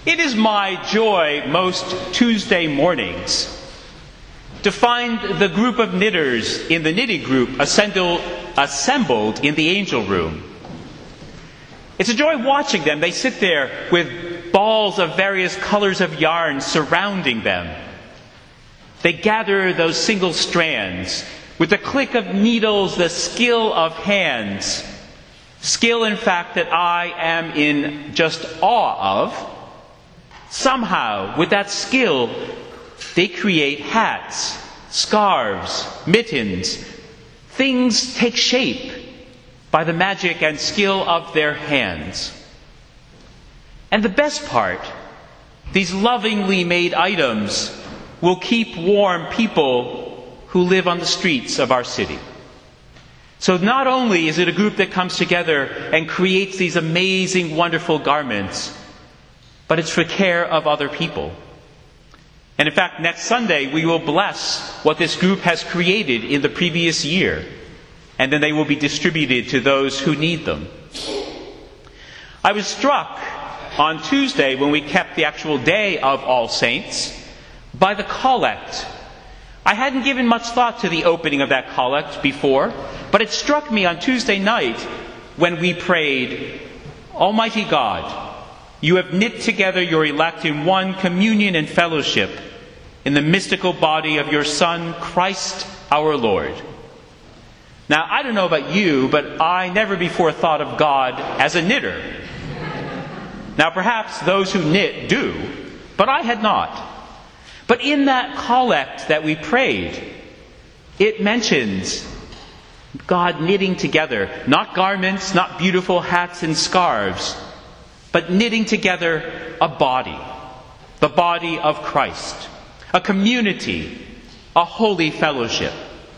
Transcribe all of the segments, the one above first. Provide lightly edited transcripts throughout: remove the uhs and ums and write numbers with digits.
It is my joy most Tuesday mornings to find the group of knitters in the knitting group assembled in the angel room. It's a joy watching them. They sit there with balls of various colors of yarn surrounding them. They gather those single strands with the click of needles, the skill of hands. Skill, in fact, that I am in just awe of. Somehow, with that skill, they create hats, scarves, mittens. Things take shape by the magic and skill of their hands. And the best part, these lovingly made items will keep warm people who live on the streets of our city. So not only is it a group that comes together and creates these amazing, wonderful garments, but it's for care of other people. And in fact, next Sunday we will bless what this group has created in the previous year, and then they will be distributed to those who need them. I was struck on Tuesday, when we kept the actual day of All Saints, by the collect. I hadn't given much thought to the opening of that collect before, but it struck me on Tuesday night when we prayed, Almighty God, you have knit together your elect in one communion and fellowship in the mystical body of your Son, Christ our Lord. Now, I don't know about you, but I never before thought of God as a knitter. Now, perhaps those who knit do, but I had not. But in that collect that we prayed, it mentions God knitting together, not garments, not beautiful hats and scarves, but knitting together a body, the body of Christ, a community, a holy fellowship.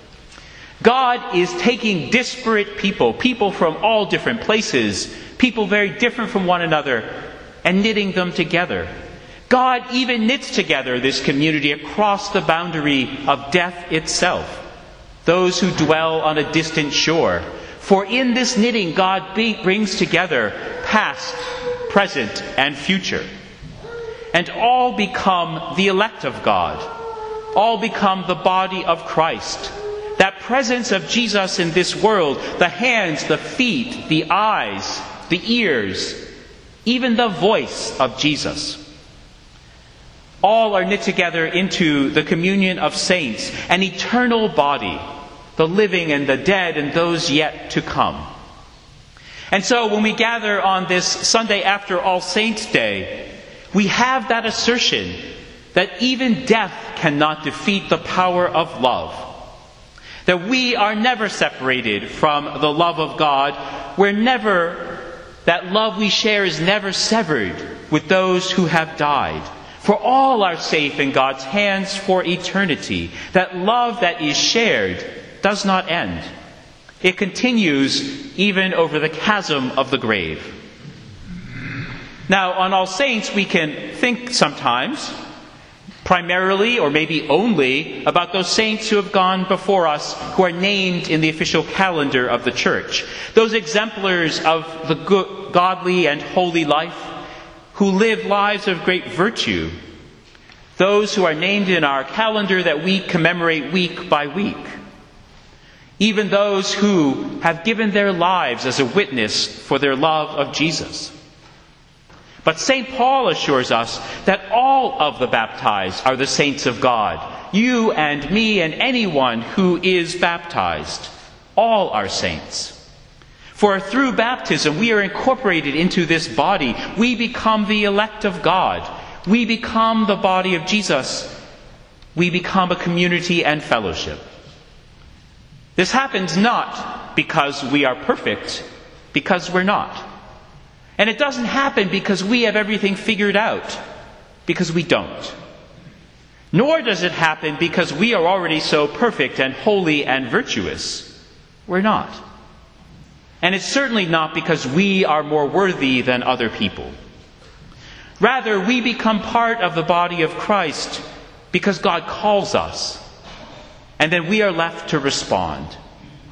God is taking disparate people from all different places, people very different from one another, and knitting them together. God even knits together this community across the boundary of death itself, those who dwell on a distant shore. For in this knitting, God brings together past, present, and future. And all become the elect of God. All become the body of Christ. That presence of Jesus in this world, the hands, the feet, the eyes, the ears, even the voice of Jesus. All are knit together into the communion of saints, an eternal body, the living and the dead and those yet to come. And so when we gather on this Sunday after All Saints' Day, we have that assertion that even death cannot defeat the power of love. That we are never separated from the love of God. That love we share is never severed with those who have died. For all are safe in God's hands for eternity. That love that is shared does not end. It continues even over the chasm of the grave. Now, on All Saints, we can think sometimes, primarily or maybe only, about those saints who have gone before us, who are named in the official calendar of the Church. Those exemplars of the godly and holy life, who live lives of great virtue. Those who are named in our calendar that we commemorate week by week. Even those who have given their lives as a witness for their love of Jesus. But St. Paul assures us that all of the baptized are the saints of God. You and me and anyone who is baptized. All are saints. For through baptism we are incorporated into this body. We become the elect of God. We become the body of Jesus. We become a community and fellowship. This happens not because we are perfect, because we're not. And it doesn't happen because we have everything figured out, because we don't. Nor does it happen because we are already so perfect and holy and virtuous. We're not. And it's certainly not because we are more worthy than other people. Rather, we become part of the body of Christ because God calls us. And then we are left to respond.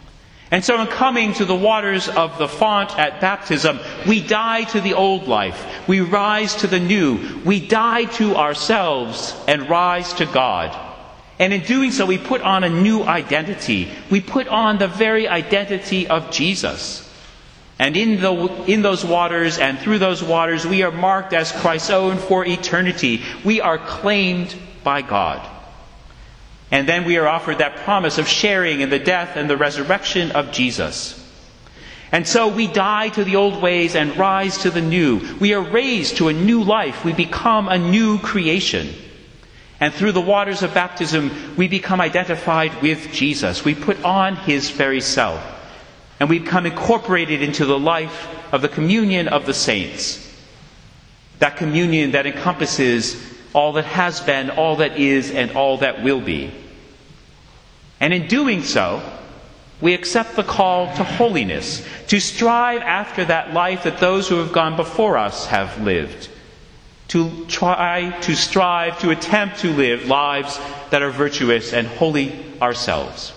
And so in coming to the waters of the font at baptism, we die to the old life. We rise to the new. We die to ourselves and rise to God. And in doing so, we put on a new identity. We put on the very identity of Jesus. And in those waters and through those waters, we are marked as Christ's own for eternity. We are claimed by God. And then we are offered that promise of sharing in the death and the resurrection of Jesus. And so we die to the old ways and rise to the new. We are raised to a new life. We become a new creation. And through the waters of baptism, we become identified with Jesus. We put on his very self. And we become incorporated into the life of the communion of the saints. That communion that encompasses all that has been, all that is, and all that will be. And in doing so, we accept the call to holiness, to strive after that life that those who have gone before us have lived, to strive, to attempt to live lives that are virtuous and holy ourselves.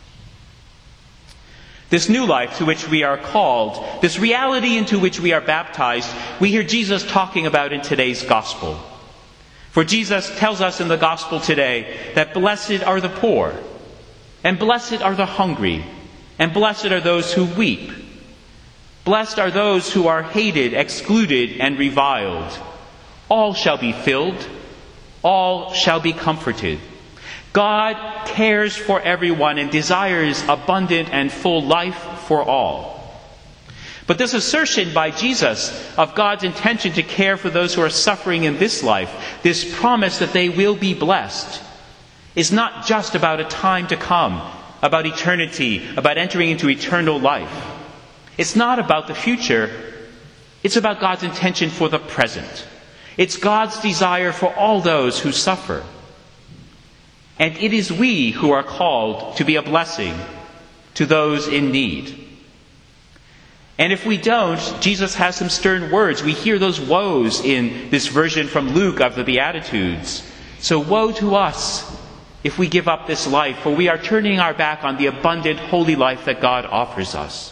This new life to which we are called, this reality into which we are baptized, we hear Jesus talking about in today's gospel. For Jesus tells us in the gospel today that blessed are the poor, and blessed are the hungry, and blessed are those who weep. Blessed are those who are hated, excluded, and reviled. All shall be filled, all shall be comforted. God cares for everyone and desires abundant and full life for all. But this assertion by Jesus of God's intention to care for those who are suffering in this life, this promise that they will be blessed, is not just about a time to come, about eternity, about entering into eternal life. It's not about the future. It's about God's intention for the present. It's God's desire for all those who suffer. And it is we who are called to be a blessing to those in need. And if we don't, Jesus has some stern words. We hear those woes in this version from Luke of the Beatitudes. So woe to us if we give up this life, for we are turning our back on the abundant, holy life that God offers us.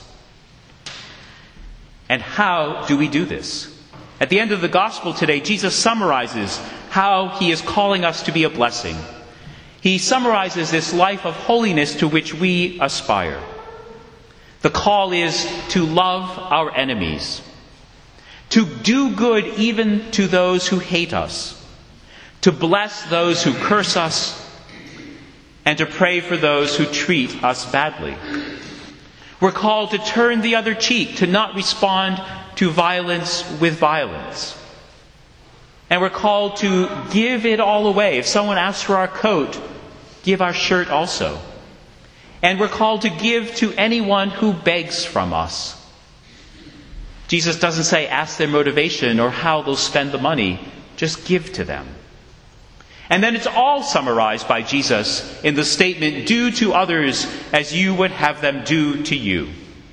And how do we do this? At the end of the gospel today, Jesus summarizes how he is calling us to be a blessing. He summarizes this life of holiness to which we aspire. The call is to love our enemies, to do good even to those who hate us, to bless those who curse us, and to pray for those who treat us badly. We're called to turn the other cheek, to not respond to violence with violence. And we're called to give it all away. If someone asks for our coat, give our shirt also. And we're called to give to anyone who begs from us. Jesus doesn't say ask their motivation or how they'll spend the money. Just give to them. And then it's all summarized by Jesus in the statement, do to others as you would have them do to you.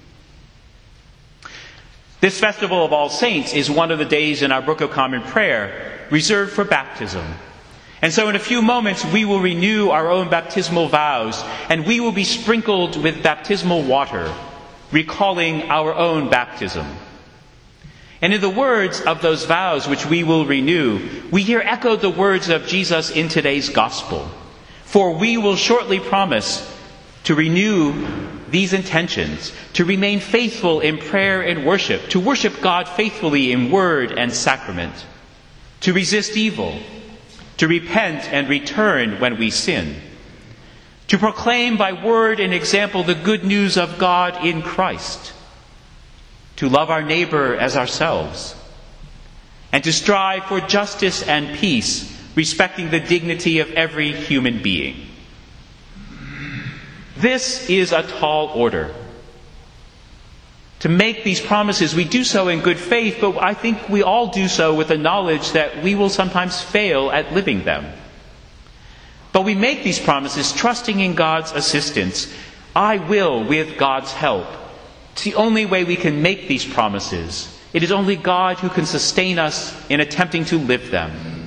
This festival of All Saints is one of the days in our Book of Common Prayer reserved for baptism. And so in a few moments we will renew our own baptismal vows, and we will be sprinkled with baptismal water, recalling our own baptism. And in the words of those vows which we will renew, we hear echoed the words of Jesus in today's gospel. For we will shortly promise to renew these intentions, to remain faithful in prayer and worship, to worship God faithfully in word and sacrament, to resist evil, to repent and return when we sin, to proclaim by word and example the good news of God in Christ, to love our neighbor as ourselves, and to strive for justice and peace, respecting the dignity of every human being. This is a tall order. To make these promises, we do so in good faith, but I think we all do so with the knowledge that we will sometimes fail at living them. But we make these promises trusting in God's assistance. I will with God's help. It's the only way we can make these promises. It is only God who can sustain us in attempting to live them.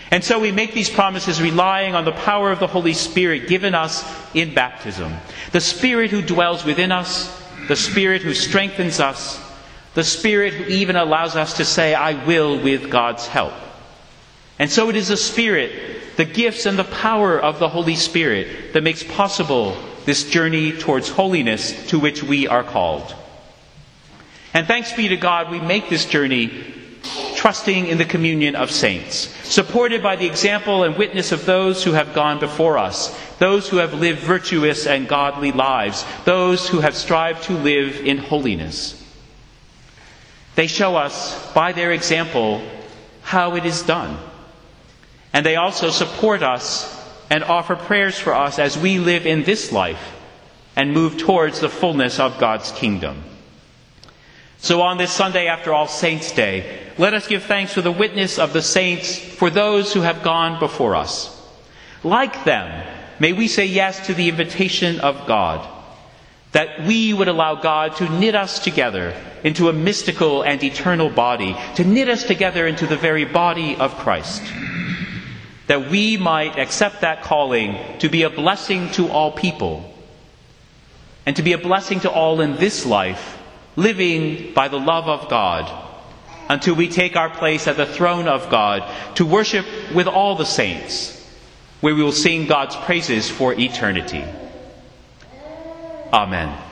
And so we make these promises relying on the power of the Holy Spirit given us in baptism. The Spirit who dwells within us, the Spirit who strengthens us, the Spirit who even allows us to say, I will with God's help. And so it is the Spirit, the gifts and the power of the Holy Spirit that makes possible this journey towards holiness to which we are called. And thanks be to God, we make this journey trusting in the communion of saints, supported by the example and witness of those who have gone before us, those who have lived virtuous and godly lives, those who have strived to live in holiness. They show us, by their example, how it is done. And they also support us and offer prayers for us as we live in this life and move towards the fullness of God's kingdom. So on this Sunday after All Saints' Day, let us give thanks for the witness of the saints, for those who have gone before us. Like them, may we say yes to the invitation of God, that we would allow God to knit us together into a mystical and eternal body, to knit us together into the very body of Christ, that we might accept that calling to be a blessing to all people, and to be a blessing to all in this life, living by the love of God, until we take our place at the throne of God to worship with all the saints, where we will sing God's praises for eternity. Amen.